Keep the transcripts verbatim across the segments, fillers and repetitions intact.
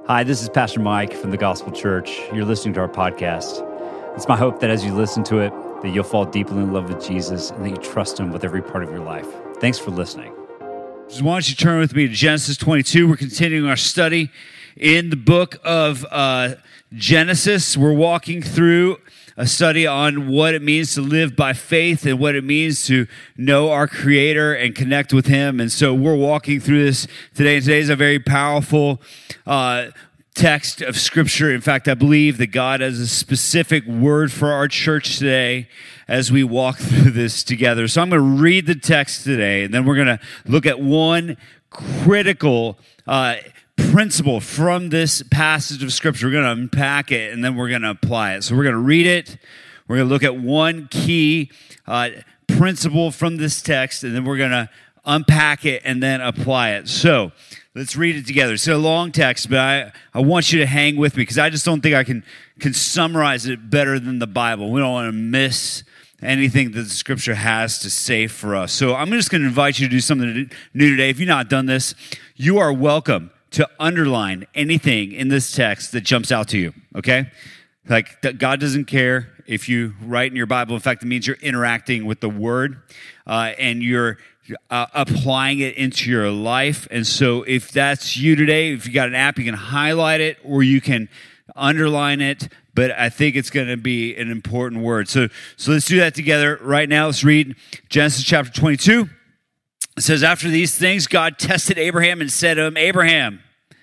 Hi, this is Pastor Mike from the Gospel Church. You're listening to our podcast. It's my hope that as you listen to it, that you'll fall deeply in love with Jesus and that you trust Him with every part of your life. Thanks for listening. So why don't you turn with me to Genesis twenty-two. We're continuing our study in the book of uh, Genesis. We're walking through a study on what it means to live by faith and what it means to know our Creator and connect with Him. And so we're walking through this today. And today is a very powerful uh, text of Scripture. In fact, I believe that God has a specific word for our church today as we walk through this together. So I'm going to read the text today, and then we're going to look at one critical uh principle from this passage of Scripture. We're going to unpack it, and then we're going to apply it. So we're going to read it. We're going to look at one key uh, principle from this text, and then we're going to unpack it and then apply it. So let's read it together. It's a long text, but I, I want you to hang with me because I just don't think I can, can summarize it better than the Bible. We don't want to miss anything that the Scripture has to say for us. So I'm just going to invite you to do something new today. If you've not done this, you are welcome to underline anything in this text that jumps out to you, okay? Like, God doesn't care if you write in your Bible. In fact, it means you're interacting with the Word, uh, and you're uh, applying it into your life. And so if that's you today, if you got an app, you can highlight it or you can underline it. But I think it's going to be an important word. So, so let's do that together right now. Let's read Genesis chapter twenty-two. It says, after these things, God tested Abraham and said to him, Abraham,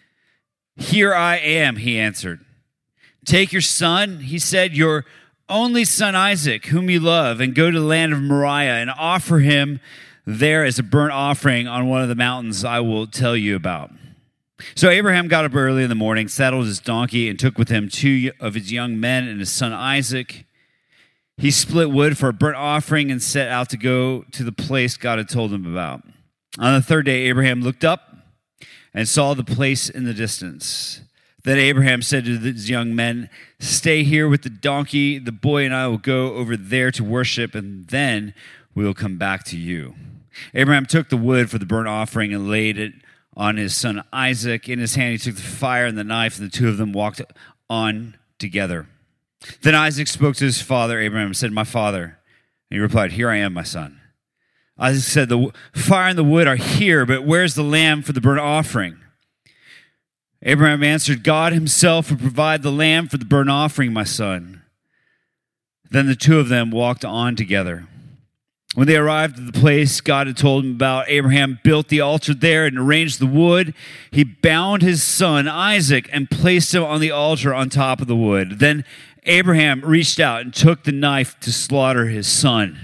here I am, he answered. Take your son, he said, your only son Isaac, whom you love, and go to the land of Moriah and offer him there as a burnt offering on one of the mountains I will tell you about. So Abraham got up early in the morning, saddled his donkey, and took with him two of his young men and his son Isaac. He split wood for a burnt offering and set out to go to the place God had told him about. On the third day, Abraham looked up and saw the place in the distance. Then Abraham said to his young men, stay here with the donkey. The boy and I will go over there to worship, and then we will come back to you. Abraham took the wood for the burnt offering and laid it on his son Isaac. In his hand he took the fire and the knife, and the two of them walked on together. Then Isaac spoke to his father, Abraham, and said, my father. And he replied, here I am, my son. Isaac said, the fire and the wood are here, but where's the lamb for the burnt offering? Abraham answered, God himself will provide the lamb for the burnt offering, my son. Then the two of them walked on together. When they arrived at the place God had told him about, Abraham built the altar there and arranged the wood. He bound his son Isaac and placed him on the altar on top of the wood. Then Abraham reached out and took the knife to slaughter his son.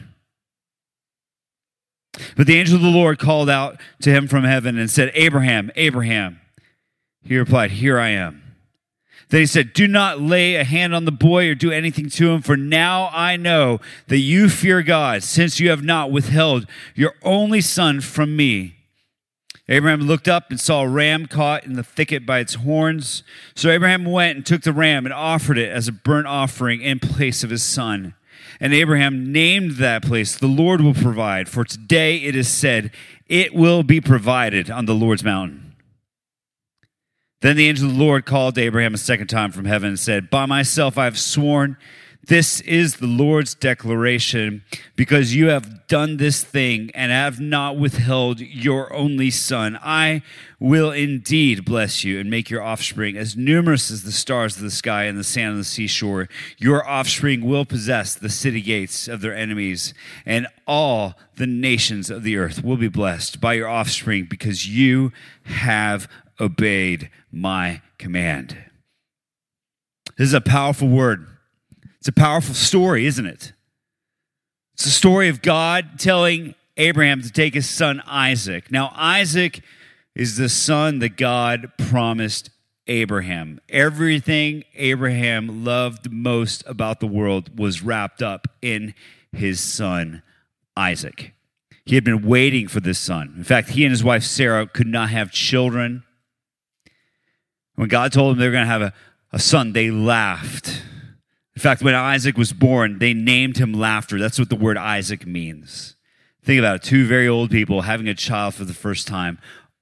But the angel of the Lord called out to him from heaven and said, Abraham, Abraham. He replied, here I am. Then he said, do not lay a hand on the boy or do anything to him, for now I know that you fear God, since you have not withheld your only son from me. Abraham looked up and saw a ram caught in the thicket by its horns. So Abraham went and took the ram and offered it as a burnt offering in place of his son. And Abraham named that place, the Lord will provide, for today it is said, it will be provided on the Lord's mountain. Then the angel of the Lord called to Abraham a second time from heaven and said, by myself I have sworn, this is the Lord's declaration, because you have done this thing and have not withheld your only son. I will indeed bless you and make your offspring as numerous as the stars of the sky and the sand of the seashore. Your offspring will possess the city gates of their enemies, and all the nations of the earth will be blessed by your offspring, because you have obeyed my command. This is a powerful word. It's a powerful story, isn't it? It's a story of God telling Abraham to take his son Isaac. Now, Isaac is the son that God promised Abraham. Everything Abraham loved most about the world was wrapped up in his son Isaac. He had been waiting for this son. In fact, he and his wife Sarah could not have children. When God told them they were going to have a, a son, they laughed. In fact, when Isaac was born, they named him Laughter. That's what the word Isaac means. Think about it. Two very old people having a child for the first time.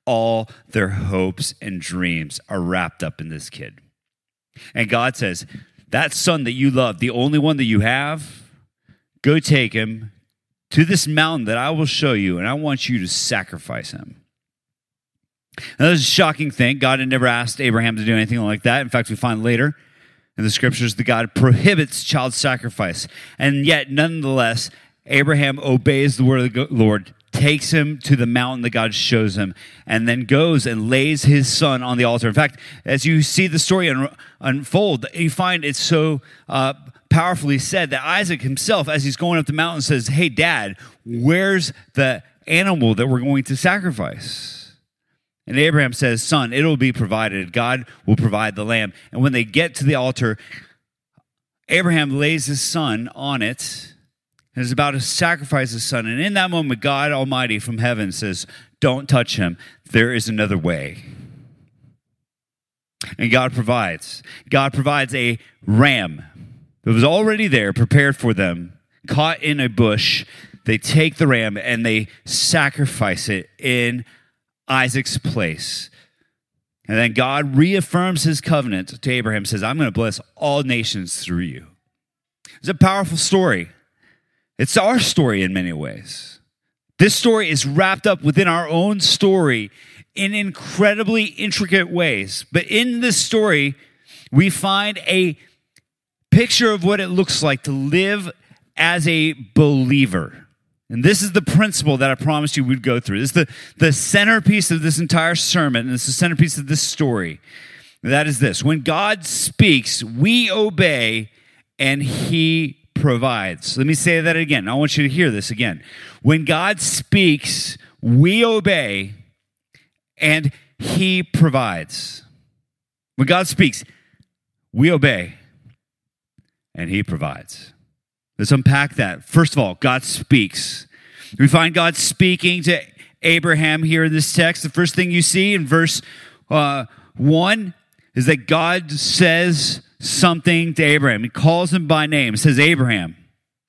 all their hopes and dreams are wrapped up in this kid. And God says, that son that you love, the only one that you have, go take him to this mountain that I will show you, and I want you to sacrifice him. Now, this is a shocking thing. God had never asked Abraham to do anything like that. In fact, we find later in the scriptures that God prohibits child sacrifice. And yet, nonetheless, Abraham obeys the word of the Lord, takes him to the mountain that God shows him, and then goes and lays his son on the altar. In fact, as you see the story un- unfold, you find it's so uh, powerfully said that Isaac himself, as he's going up the mountain, says, hey, Dad, where's the animal that we're going to sacrifice? And Abraham says, son, it'll be provided. God will provide the lamb. And when they get to the altar, Abraham lays his son on it and is about to sacrifice his son. And in that moment, God Almighty from heaven says, don't touch him. There is another way. And God provides. God provides a ram that was already there, prepared for them, caught in a bush. They take the ram and they sacrifice it in Isaac's place. And then God reaffirms his covenant to Abraham, says, I'm going to bless all nations through you. It's a powerful story. It's our story in many ways. This story is wrapped up within our own story in incredibly intricate ways. But in this story, we find a picture of what it looks like to live as a believer. And this is the principle that I promised you we'd go through. This is the, the centerpiece of this entire sermon, and it's the centerpiece of this story. That is this. When God speaks, we obey, and he provides. Let me say that again. I want you to hear this again. When God speaks, we obey, and he provides. When God speaks, we obey, and he provides. Let's unpack that. First of all, God speaks. We find God speaking to Abraham here in this text. The first thing you see in verse uh, one is that God says something to Abraham. He calls him by name. He says, Abraham.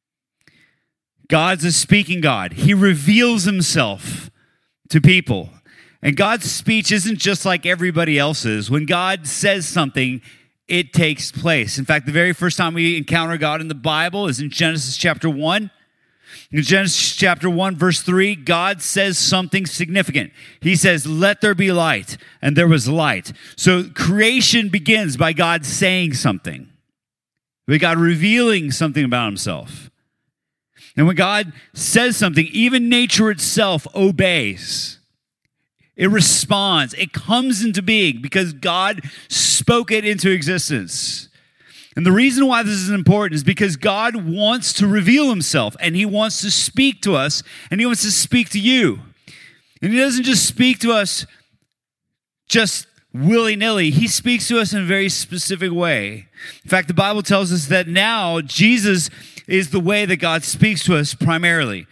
God's a speaking God. He reveals himself to people. And God's speech isn't just like everybody else's. When God says something, it takes place. In fact, the very first time we encounter God in the Bible is in Genesis chapter one. In Genesis chapter one, verse three, God says something significant. He says, let there be light, and there was light. So creation begins by God saying something, by God revealing something about himself. And when God says something, even nature itself obeys. It responds. It comes into being because God spoke it into existence. And the reason why this is important is because God wants to reveal himself, and he wants to speak to us, and he wants to speak to you. And he doesn't just speak to us just willy-nilly. He speaks to us in a very specific way. In fact, the Bible tells us that now Jesus is the way that God speaks to us primarily.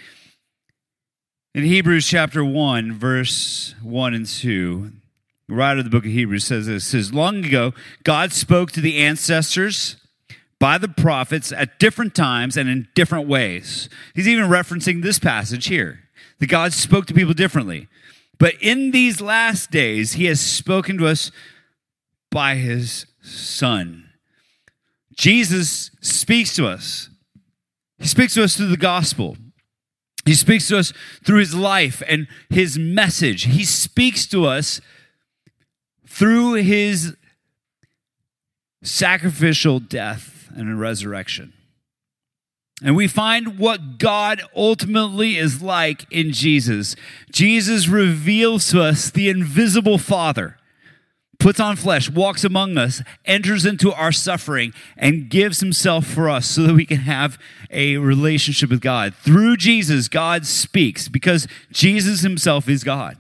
In Hebrews chapter one, verse one and two, the writer of the book of Hebrews says this, says, long ago, God spoke to the ancestors by the prophets at different times and in different ways. He's even referencing this passage here, that God spoke to people differently. But in these last days, he has spoken to us by his Son. Jesus speaks to us. He speaks to us through the gospel. He speaks to us through his life and his message. He speaks to us through his sacrificial death and resurrection. And we find what God ultimately is like in Jesus. Jesus reveals to us the invisible Father, puts on flesh, walks among us, enters into our suffering, and gives himself for us so that we can have a relationship with God. Through Jesus, God speaks because Jesus himself is God.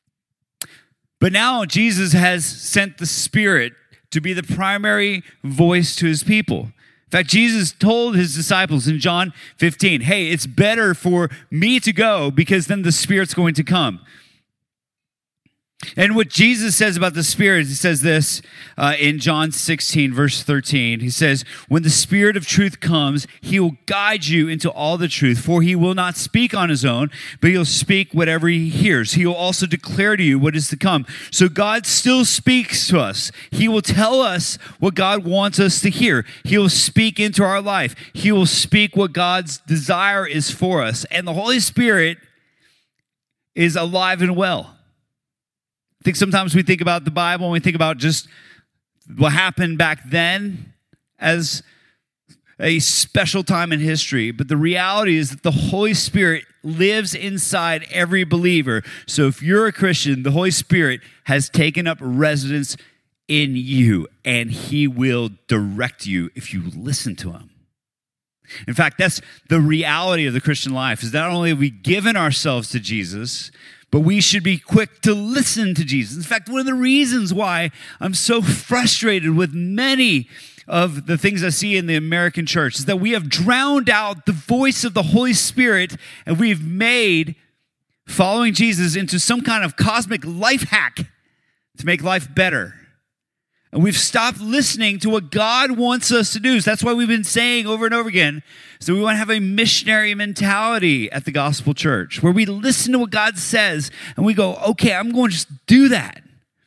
But now Jesus has sent the Spirit to be the primary voice to his people. In fact, Jesus told his disciples in John fifteen, hey, it's better for me to go because then the Spirit's going to come. And what Jesus says about the Spirit, he says this uh, in John sixteen, verse thirteen. He says, when the Spirit of truth comes, he will guide you into all the truth, for he will not speak on his own, but he'll speak whatever he hears. He will also declare to you what is to come. So God still speaks to us. He will tell us what God wants us to hear. He will speak into our life. He will speak what God's desire is for us. And the Holy Spirit is alive and well. I think sometimes we think about the Bible and we think about just what happened back then as a special time in history. But the reality is that the Holy Spirit lives inside every believer. So if you're a Christian, the Holy Spirit has taken up residence in you, and he will direct you if you listen to him. In fact, that's the reality of the Christian life, is not only have we given ourselves to Jesus, but we should be quick to listen to Jesus. In fact, one of the reasons why I'm so frustrated with many of the things I see in the American church is that we have drowned out the voice of the Holy Spirit, and we've made following Jesus into some kind of cosmic life hack to make life better. And we've stopped listening to what God wants us to do. So that's why we've been saying over and over again, so we want to have a missionary mentality at the Gospel Church, where we listen to what God says and we go, okay, I'm going to just do that.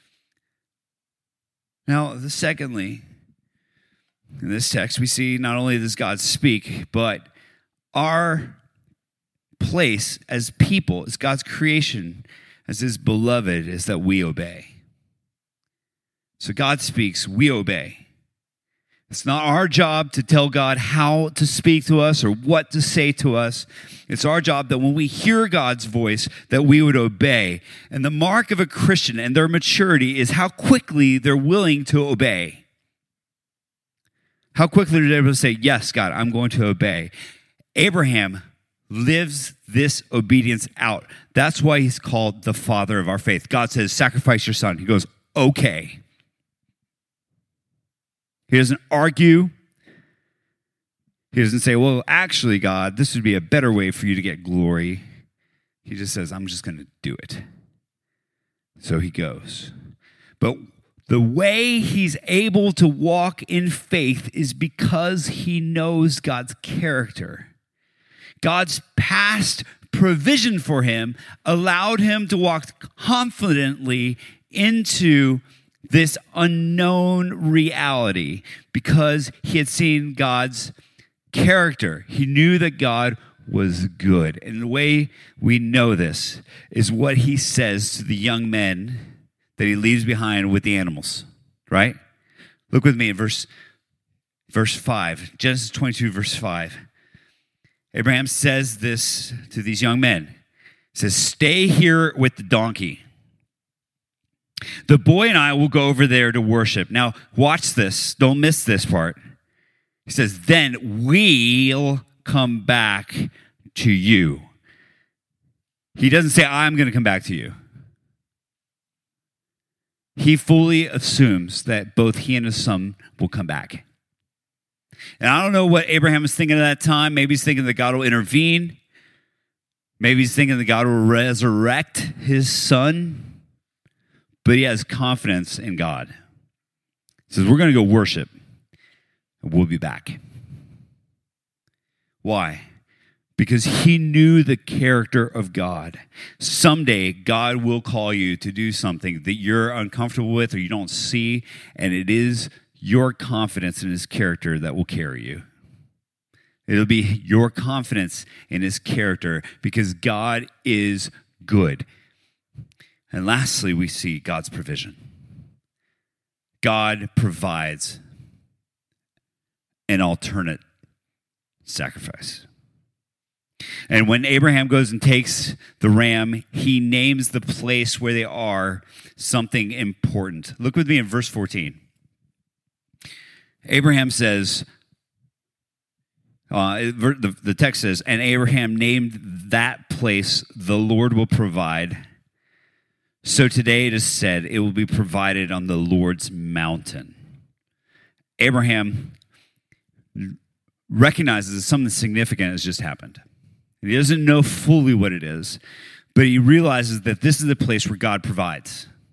Now, secondly, in this text, we see not only does God speak, but our place as people, as God's creation, as his beloved, is that we obey. So God speaks, we obey. It's not our job to tell God how to speak to us or what to say to us. It's our job that when we hear God's voice, that we would obey. And the mark of a Christian and their maturity is how quickly they're willing to obey. How quickly they're able to say, yes, God, I'm going to obey. Abraham lives this obedience out. That's why he's called the father of our faith. God says, sacrifice your son. He goes, okay. He doesn't argue. He doesn't say, well, actually, God, this would be a better way for you to get glory. He just says, I'm just going to do it. So he goes. But the way he's able to walk in faith is because he knows God's character. God's past provision for him allowed him to walk confidently into this unknown reality because he had seen God's character. He knew that God was good. And the way we know this is what he says to the young men that he leaves behind with the animals, right? Look with me in verse, verse five, Genesis twenty-two, verse five. Abraham says this to these young men. He says, stay here with the donkey. The boy and I will go over there to worship. Now, watch this. Don't miss this part. He says, then we'll come back to you. He doesn't say, I'm going to come back to you. He fully assumes that both he and his son will come back. And I don't know what Abraham was thinking at that time. Maybe he's thinking that God will intervene. Maybe he's thinking that God will resurrect his son. But he has confidence in God. He says, we're going to go worship, and we'll be back. Why? Because he knew the character of God. Someday, God will call you to do something that you're uncomfortable with or you don't see, and it is your confidence in his character that will carry you. It'll be your confidence in his character because God is good. And lastly, we see God's provision. God provides an alternate sacrifice. And when Abraham goes and takes the ram, he names the place where they are something important. Look with me in verse fourteen. Abraham says, uh, the, the text says, and Abraham named that place, the Lord will provide. So today it is said, it will be provided on the Lord's mountain. Abraham recognizes that something significant has just happened. He doesn't know fully what it is, but he realizes that this is the place where God provides.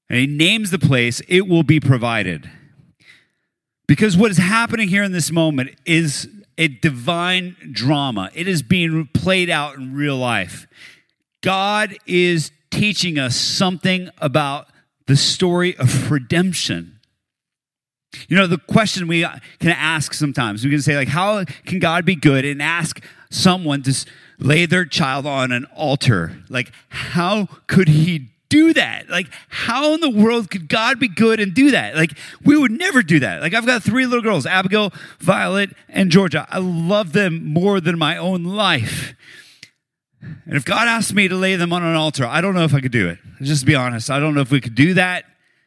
And he names the place, it will be provided. Because what is happening here in this moment is a divine drama. It is being played out in real life. God is teaching us something about the story of redemption. You know, the question we can ask sometimes, we can say, like, how can God be good, and ask someone to lay their child on an altar? Like, how could he do that? Like, how in the world could God be good and do that? Like, we would never do that. Like, I've got three little girls, Abigail, Violet, and Georgia. I love them more than my own life. And if God asked me to lay them on an altar, I don't know if I could do it. Just to be honest, I don't know if we could do that.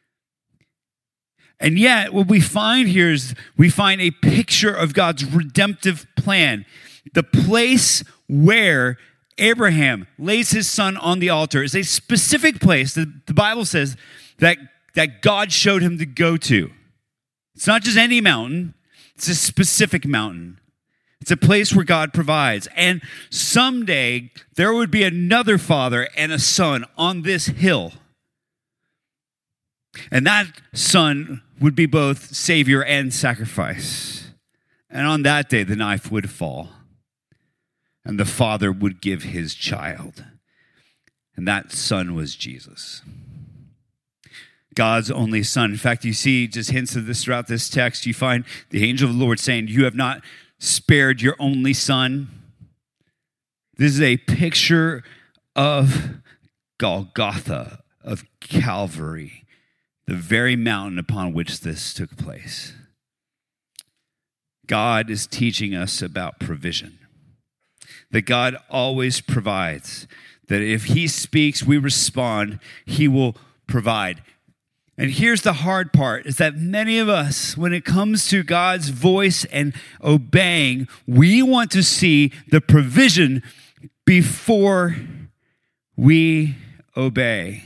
And yet, what we find here is we find a picture of God's redemptive plan. The place where Abraham lays his son on the altar is a specific place that the Bible says that, that God showed him to go to. It's not just any mountain. It's a specific mountain. It's a place where God provides. And someday there would be another father and a son on this hill. And that son would be both savior and sacrifice. And on that day, the knife would fall. And the father would give his child. And that son was Jesus. God's only son. In fact, you see just hints of this throughout this text. You find the angel of the Lord saying, "You have not spared your only son." This is a picture of Golgotha, of Calvary, the very mountain upon which this took place. God is teaching us about provision. That God always provides. That if he speaks, we respond, he will provide. And here's the hard part, is that many of us, when it comes to God's voice and obeying, we want to see the provision before we obey.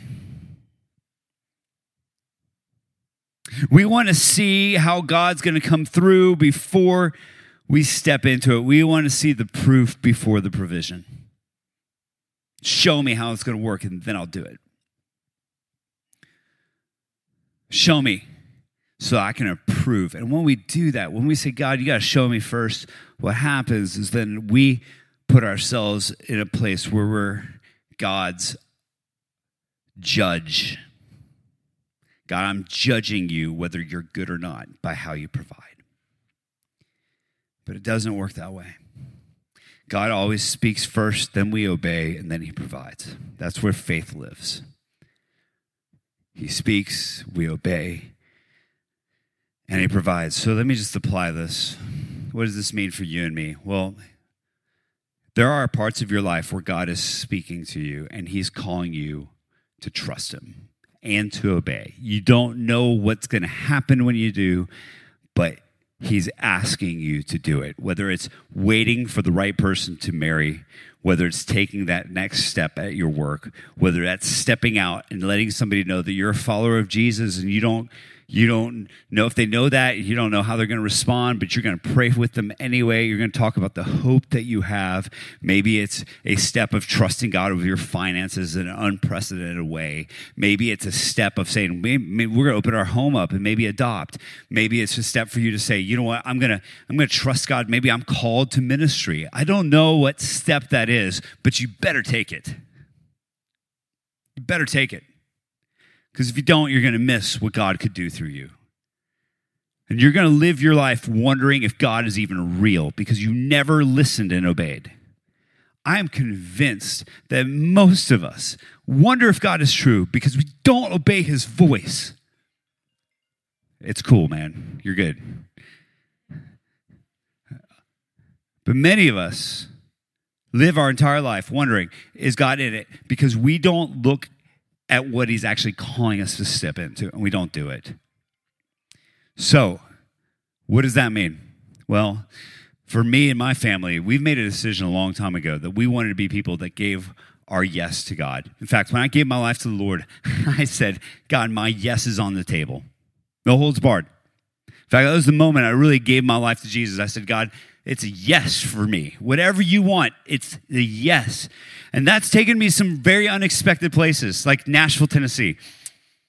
We want to see how God's going to come through before we step into it. We want to see the proof before the provision. Show me how it's going to work, and then I'll do it. Show me so I can approve. And when we do that, when we say, God, you got to show me first, what happens is then we put ourselves in a place where we're God's judge. God, I'm judging you whether you're good or not by how you provide. But it doesn't work that way. God always speaks first, then we obey, and then he provides. That's where faith lives. He speaks, we obey, and he provides. So let me just apply this. What does this mean for you and me? Well, there are parts of your life where God is speaking to you, and he's calling you to trust him and to obey. You don't know what's going to happen when you do, but he's asking you to do it, whether it's waiting for the right person to marry, whether it's taking that next step at your work, whether that's stepping out and letting somebody know that you're a follower of Jesus and you don't you don't know if they know that, you don't know how they're going to respond, but you're going to pray with them anyway. You're going to talk about the hope that you have. Maybe it's a step of trusting God with your finances in an unprecedented way. Maybe it's a step of saying, maybe, maybe we're going to open our home up and maybe adopt. Maybe it's a step for you to say, you know what, I'm going to I'm going to trust God. Maybe I'm called to ministry. I don't know what step that is, but you better take it. You better take it. Because if you don't, you're going to miss what God could do through you. And you're going to live your life wondering if God is even real because you never listened and obeyed. I am convinced that most of us wonder if God is true because we don't obey his voice. It's cool, man. You're good. But many of us live our entire life wondering, is God in it? Because we don't look at what he's actually calling us to step into, and we don't do it. So, what does that mean? Well, for me and my family, we've made a decision a long time ago that we wanted to be people that gave our yes to God. In fact, when I gave my life to the Lord, I said, God, my yes is on the table. No holds barred. In fact, that was the moment I really gave my life to Jesus. I said, God, it's a yes for me. Whatever you want, it's a yes. And that's taken me some very unexpected places, like Nashville, Tennessee.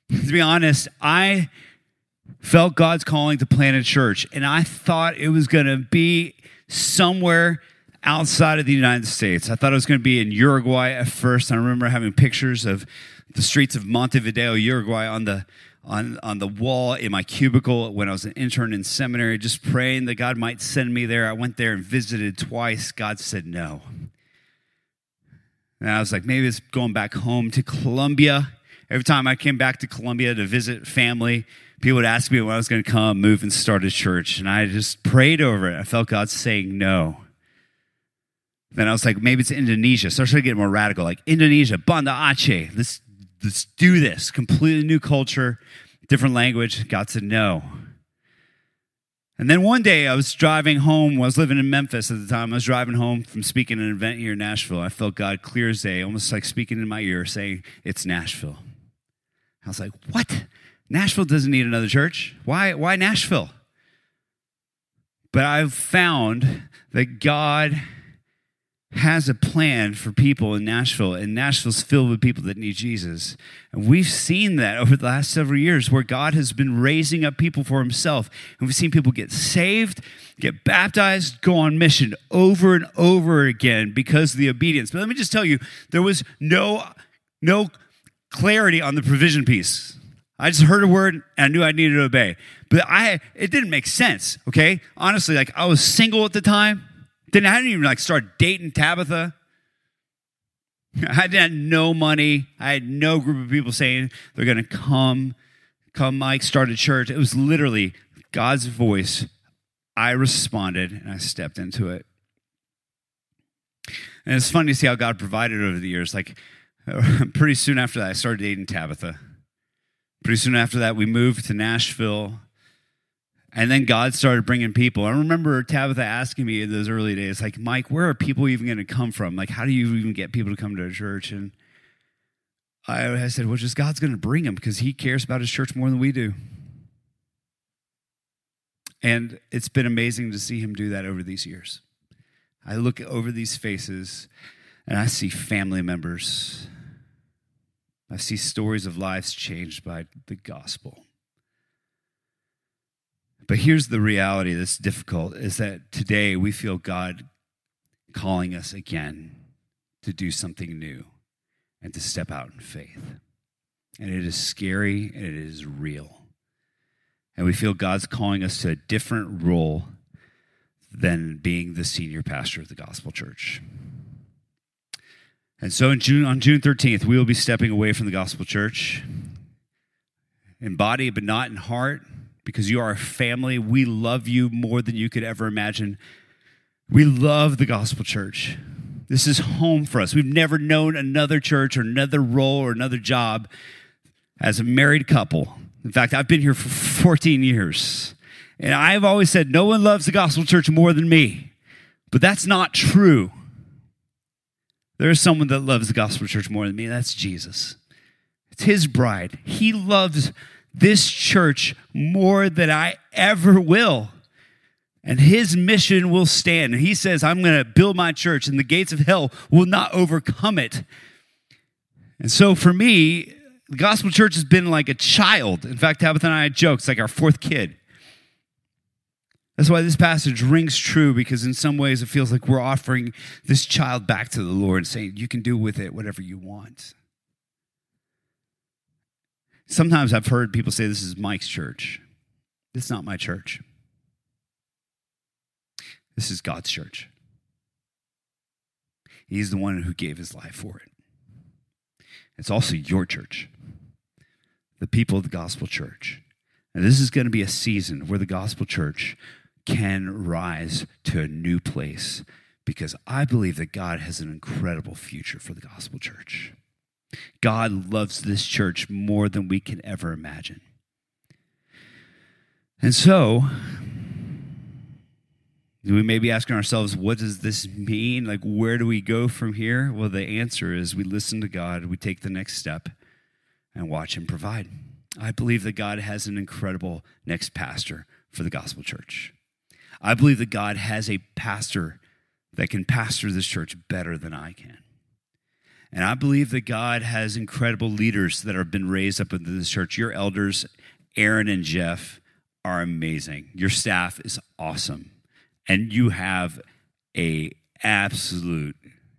To be honest, I felt God's calling to plant a church, and I thought it was going to be somewhere outside of the United States. I thought it was going to be in Uruguay at first. I remember having pictures of the streets of Montevideo, Uruguay on the on, on the wall in my cubicle when I was an intern in seminary, just praying that God might send me there. I went there and visited twice. God said no. And I was like, maybe it's going back home to Colombia. Every time I came back to Colombia to visit family, people would ask me when I was going to come, move, and start a church. And I just prayed over it. I felt God saying no. Then I was like, maybe it's Indonesia. So I started getting more radical, like Indonesia, Banda Aceh. Let's, let's do this. Completely new culture, different language. God said no. And then one day I was driving home. I was living in Memphis at the time. I was driving home from speaking at an event here in Nashville. I felt God clear as day, almost like speaking in my ear, saying, it's Nashville. I was like, what? Nashville doesn't need another church. Why, why Nashville? But I've found that God has a plan for people in Nashville, and Nashville's filled with people that need Jesus. And we've seen that over the last several years where God has been raising up people for himself. And we've seen people get saved, get baptized, go on mission over and over again because of the obedience. But let me just tell you, there was no, no clarity on the provision piece. I just heard a word and I knew I needed to obey. But I it didn't make sense, okay? Honestly, like I was single at the time. Didn't, I didn't even like start dating Tabitha. I had no money. I had no group of people saying they're going to come, come Mike, start a church. It was literally God's voice. I responded and I stepped into it. And it's funny to see how God provided over the years. Like pretty soon after that, I started dating Tabitha. Pretty soon after that, we moved to Nashville. And then God started bringing people. I remember Tabitha asking me in those early days, like, Mike, where are people even going to come from? Like, how do you even get people to come to a church? And I, I said, well, just God's going to bring them because he cares about his church more than we do. And it's been amazing to see him do that over these years. I look over these faces and I see family members. I see stories of lives changed by the gospel. But here's the reality that's difficult, is that today we feel God calling us again to do something new and to step out in faith. And it is scary and it is real. And we feel God's calling us to a different role than being the senior pastor of the gospel church. And so in June, on June thirteenth, we will be stepping away from the gospel church in body, but not in heart. Because you are a family. We love you more than you could ever imagine. We love the gospel church. This is home for us. We've never known another church or another role or another job as a married couple. In fact, I've been here for fourteen years. And I've always said, no one loves the gospel church more than me. But that's not true. There is someone that loves the gospel church more than me. That's Jesus. It's his bride. He loves this church more than I ever will. And his mission will stand. And he says, I'm going to build my church and the gates of hell will not overcome it. And so for me, the gospel church has been like a child. In fact, Tabitha and I had jokes, it's like our fourth kid. That's why this passage rings true, because in some ways it feels like we're offering this child back to the Lord and saying, you can do with it whatever you want. Sometimes I've heard people say this is Mike's church. This is not my church. This is God's church. He's the one who gave his life for it. It's also your church, the people of the gospel church. And this is going to be a season where the gospel church can rise to a new place, because I believe that God has an incredible future for the gospel church. God loves this church more than we can ever imagine. And so, we may be asking ourselves, what does this mean? Like, where do we go from here? Well, the answer is we listen to God, we take the next step, and watch him provide. I believe that God has an incredible next pastor for the gospel church. I believe that God has a pastor that can pastor this church better than I can. And I believe that God has incredible leaders that have been raised up into this church. Your elders, Aaron and Jeff, are amazing. Your staff is awesome. And you have a absolute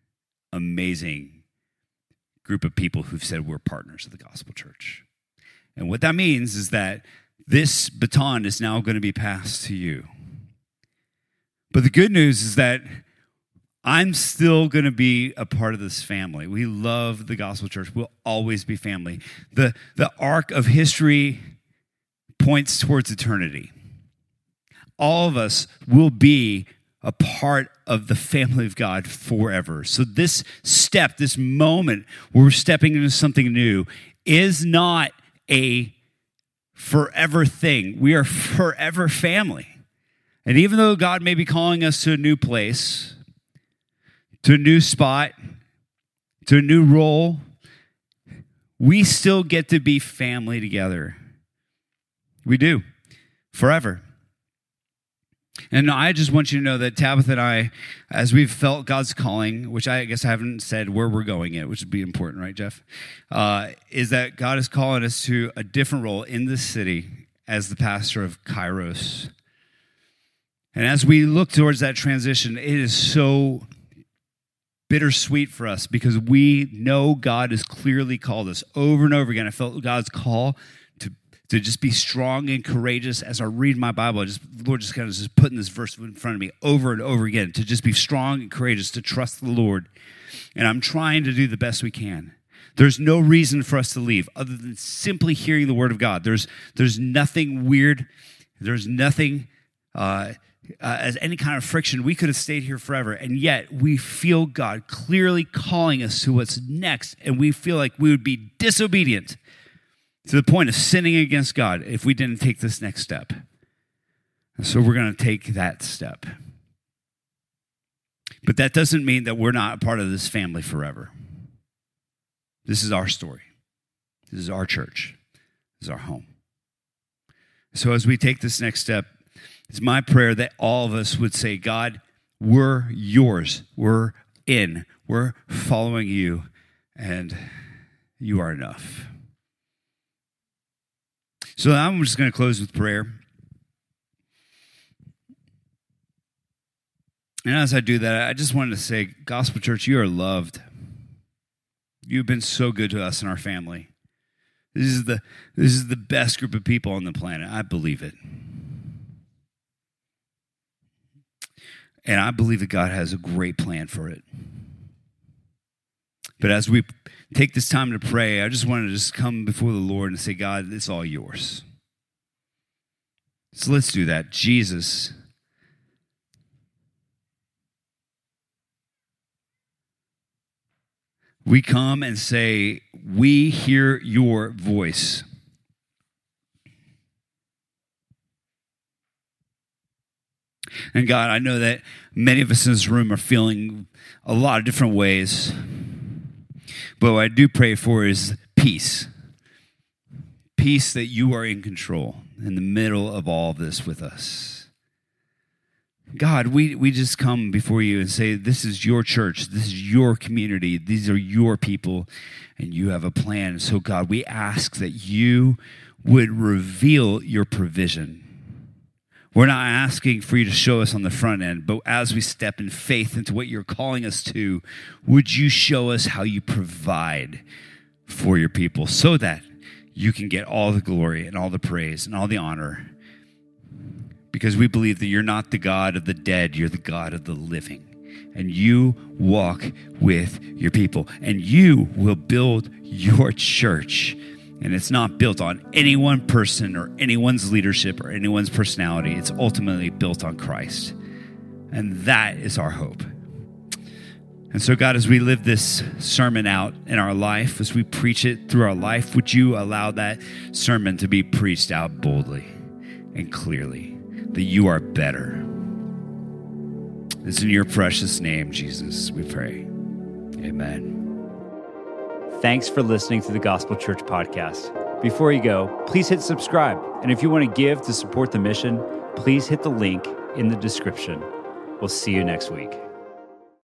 amazing group of people who've said we're partners of the Gospel Church. And what that means is that this baton is now going to be passed to you. But the good news is that I'm still going to be a part of this family. We love the Gospel Church. We'll always be family. The, the arc of history points towards eternity. All of us will be a part of the family of God forever. So this step, this moment where we're stepping into something new is not a forever thing. We are forever family. And even though God may be calling us to a new place, to a new spot, to a new role, we still get to be family together. We do, forever. And I just want you to know that Tabitha and I, as we've felt God's calling, which I guess I haven't said where we're going yet, which would be important, right, Jeff? Uh, is that God is calling us to a different role in this city as the pastor of Kairos. And as we look towards that transition, it is so bittersweet for us because we know God has clearly called us over and over again. I felt God's call to, to just be strong and courageous. As I read my Bible, I just, the Lord just kind of just putting this verse in front of me over and over again, to just be strong and courageous, to trust the Lord. And I'm trying to do the best we can. There's no reason for us to leave other than simply hearing the word of God. There's, there's nothing weird. There's nothing uh, uh, as any kind of friction. We could have stayed here forever. And yet we feel God clearly calling us to what's next. And we feel like we would be disobedient to the point of sinning against God if we didn't take this next step. And so we're going to take that step. But that doesn't mean that we're not a part of this family forever. This is our story. This is our church. This is our home. So as we take this next step, it's my prayer that all of us would say, God, we're yours. We're in. We're following you, and you are enough. So I'm just going to close with prayer. And as I do that, I just wanted to say, Gospel Church, you are loved. You've been so good to us and our family. This is the this is the best group of people on the planet. I believe it. And I believe that God has a great plan for it. But as we take this time to pray, I just want to just come before the Lord and say, God, it's all yours. So let's do that. Jesus, we come and say, we hear your voice. And God, I know that many of us in this room are feeling a lot of different ways. But what I do pray for is peace. Peace that you are in control in the middle of all of this with us. God, we, we just come before you and say, this is your church. This is your community. These are your people, and you have a plan. So, God, we ask that you would reveal your provision. We're not asking for you to show us on the front end, but as we step in faith into what you're calling us to, would you show us how you provide for your people so that you can get all the glory and all the praise and all the honor? Because we believe that you're not the God of the dead, you're the God of the living. And you walk with your people, and you will build your church. And it's not built on any one person or anyone's leadership or anyone's personality. It's ultimately built on Christ. And that is our hope. And so, God, as we live this sermon out in our life, as we preach it through our life, would you allow that sermon to be preached out boldly and clearly, that you are better. It's in your precious name, Jesus, we pray. Amen. Thanks for listening to the Gospel Church podcast. Before you go, please hit subscribe. And if you want to give to support the mission, please hit the link in the description. We'll see you next week.